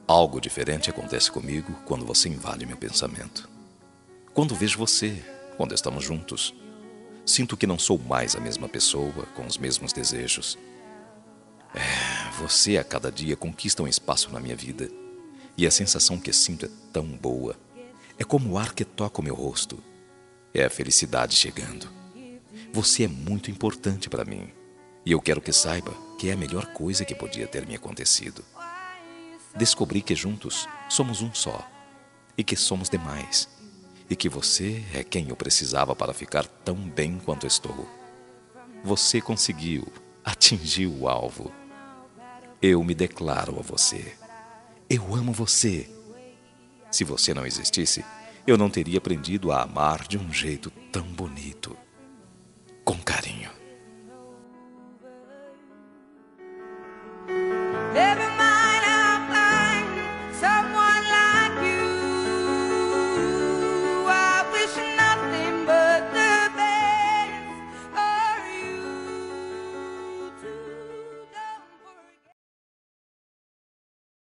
Algo diferente acontece comigo quando você invade meu pensamento. Quando vejo você, quando estamos juntos, sinto que não sou mais a mesma pessoa, com os mesmos desejos. Você a cada dia conquista um espaço na minha vida, e a sensação que sinto é tão boa. É como o ar que toca o meu rosto. É a felicidade chegando. Você é muito importante para mim, e eu quero que saiba que é a melhor coisa que podia ter me acontecido. Descobri que juntos somos um só, e que somos demais, e que você é quem eu precisava para ficar tão bem quanto estou. Você conseguiu, atingiu o alvo. Eu me declaro a você. Eu amo você. Se você não existisse, eu não teria aprendido a amar de um jeito tão bonito. Com carinho.